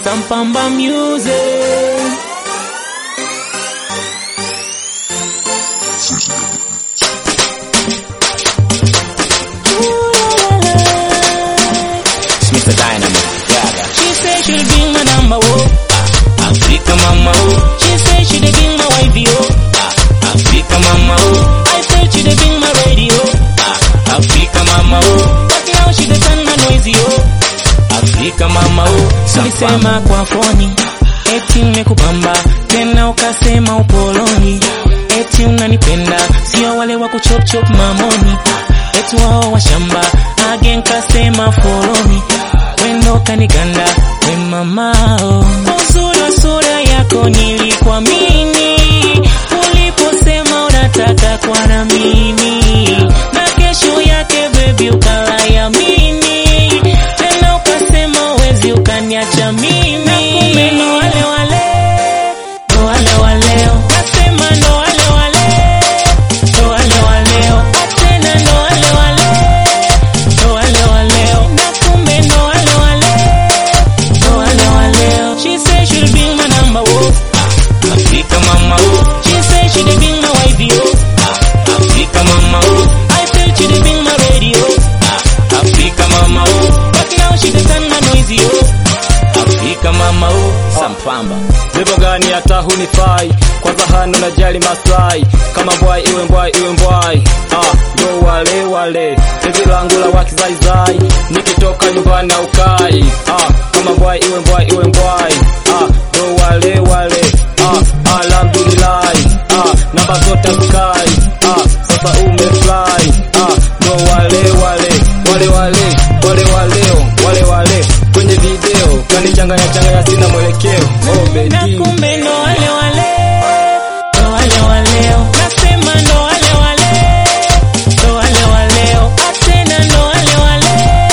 Sampamba music. Mr. Dynamite, yeah. She said she'll be my number one. Africa mama, oh. She said she'd be my wifey, oh. Africa mama, oh. I said she'd be my radio. Africa mama, oh. But now she the turn my noisy, oh. Africa mama, oh. Nilisema kwa foni, eti nimekupamba, tena ukasema upoloni. Eti unanipenda, sio wale wa kuchop chop mamoni. Eti wao wa shamba, again kasema foloni. Wendo kaniganda, we mama, oh. Uzuri sura yako nilikuamini, uliposema unataka kuwa na mimi. Na kesho yake baby ukayamini, tena ukasema uwezi ukaniacha mimi. Na kumbe ndo wale wale, ndo wale waleo. Nasema ndo wale wale, ndo wale waleo. Atena ndo wale wale, ndo wale waleo. Na kumbe ndo wale wale, ndo wale waleo. She said she'll be my number one. Africa mama, oh. She said she'd be my wifey, oh. Africa mama, oh. I said she'd be my radio. Africa mama, oh. But now she the turn my noisy, oh. Africa mama, oh. Sampamba Levo gani hata hunifai, kwa zahano na jali maslai. Kama mbwai iwe mbwai iwe mbwai, ndo wale wale. Tezi langu la wakizaizai, nikitoka nyumbani na ukai. Kama mbwai iwe mbwai iwe mbwai, ndo wale wale. Alhamdulillah, namba zote sky. Sasa umefly, ndo wale wale. Wale wale, wale waleo, wale wale. Kwenye video, kanichanganya changanya sina mwelekeo. Oh baby. Na kumbe ndo wale wale, ndo wale waleo. Nasema ndo wale wale, ndo wale waleo. Atena ndo wale wale,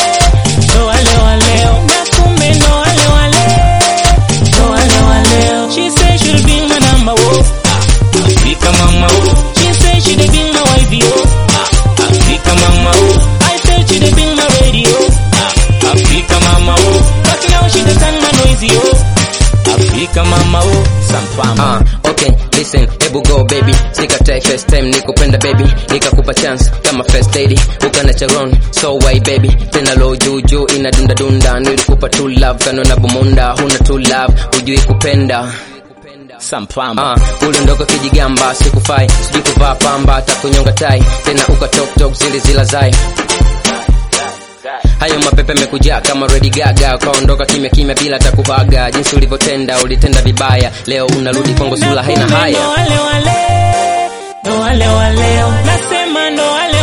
ndo wale waleo. Na kumbe ndo wale wale, ndo wale waleo. She said she'll be my number one. Africa mama, oh. She said she'd be my wifey, oh. Africa mama, oh. I said she'd be my radio. Africa mama, oh. But now she the turn my noisy, oh. Africa mama, oh. Sampamba. Okay, listen, hebu go baby. Sikatai first time nikupenda baby, nikakupa chance kama first lady, ukanacha run so why baby. Tena low juju inadunda dunda, nilikupa true love kanona bumunda. Huna true love, hujui kupenda. Sampamba uliondoka kijigamba, sikufai, sijui kuvaa pamba, takunyonga tai, tena uka talk talk zile zila zai. Hayo mapepe mekuja kama Lady Gaga, kaondoka kimya kimya bila takuhaga. Jinsi ulivyotenda, ulitenda vibaya, leo unarudi kwangu sura haina haya. Ndo wale wale, ndo wale waleo. Nasema ndo wale